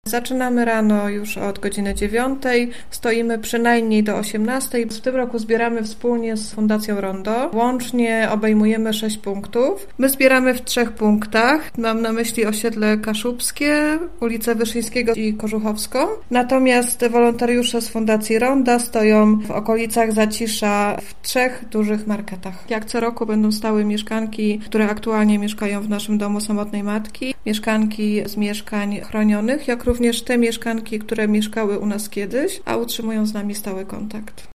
Zaczynamy rano już od godziny 9, stoimy przynajmniej do 18. W tym roku zbieramy wspólnie z Fundacją Rondo. Łącznie obejmujemy 6 punktów. My zbieramy w 3 punktach. Mam na myśli osiedle Kaszubskie, ulicę Wyszyńskiego i Kożuchowską. Natomiast wolontariusze z Fundacji Ronda stoją w okolicach Zacisza w 3 dużych marketach. Jak co roku będą stały mieszkanki, które aktualnie mieszkają w naszym domu samotnej matki, mieszkanki z mieszkań chronionych, jak również te mieszkanki, które mieszkały u nas kiedyś, a utrzymują z nami stały kontakt.